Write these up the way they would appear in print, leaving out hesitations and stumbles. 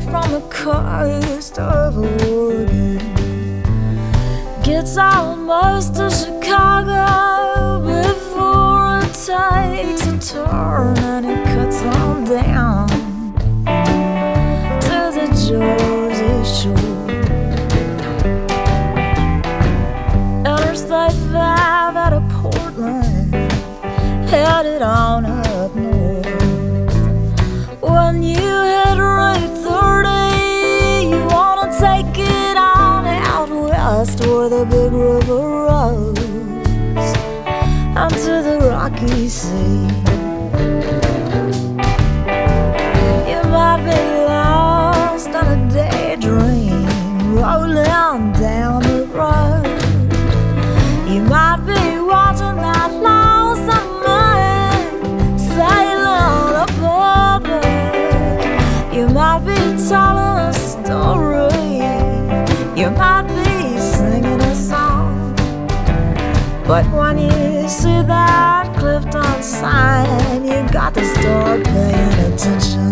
from the coast of Oregon. Gets almost to Chicago before it takes a turn, and it cuts on down to the Jersey Shore. Interstate 5 out of Portland, headed on up north. When you hit Route 30, you wanna take it on out west where the big river rolls onto the Rocky Sea. You might be lost on a daydream rolling down the road. You might be watching that lonesome moon sailing above it. You might be telling a story. You might be singing a song. But when you see that Clifton sign, you got to start paying attention.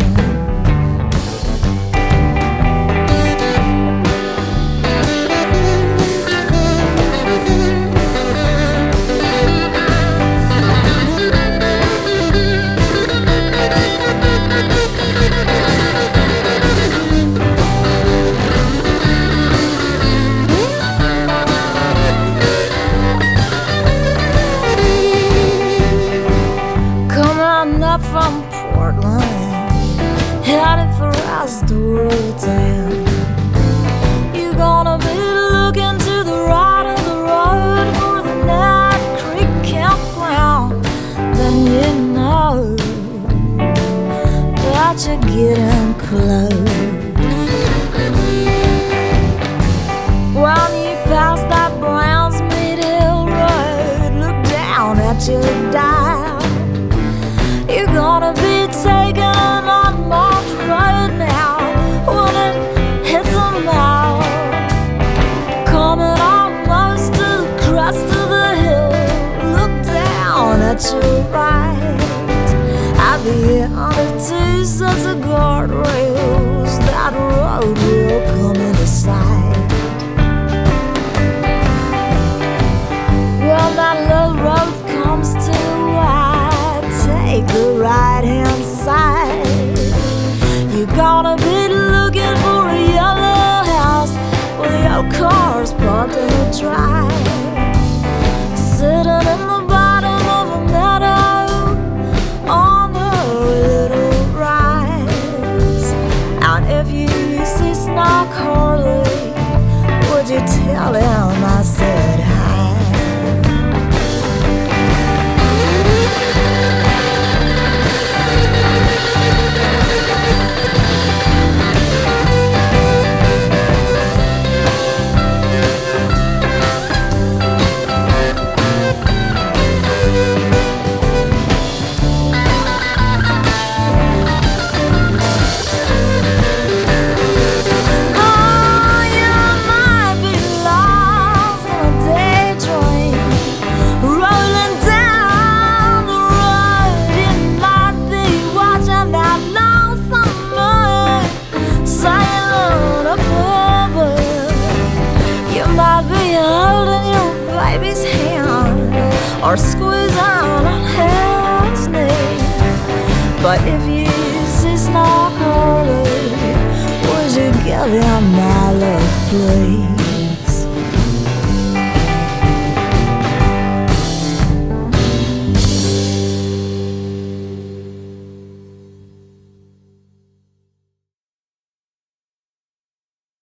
Up from Portland, headed for Astoria town. You're gonna be looking to the right of the road for the Nut Creek campground. Then you know that you're getting close. When you pass that Brownsmead Hill Road, look down at your dial. You're gonna be taken on Mont Road now when it hits a mile. Coming almost to the crest of the hill, look down at your right. At the end of 2 sets of guardrails, that road will come into sight. Well, that little road comes to wide, take the right-hand side. You're gonna be looking for a yellow house with your car's parked in the drive, sitting in the bottom of a meadow on the little rise. And if you see Snark Harley, would you tell him I said hi? Or squeeze on his knee. But if you see Snark Harley, would you give him my love, please?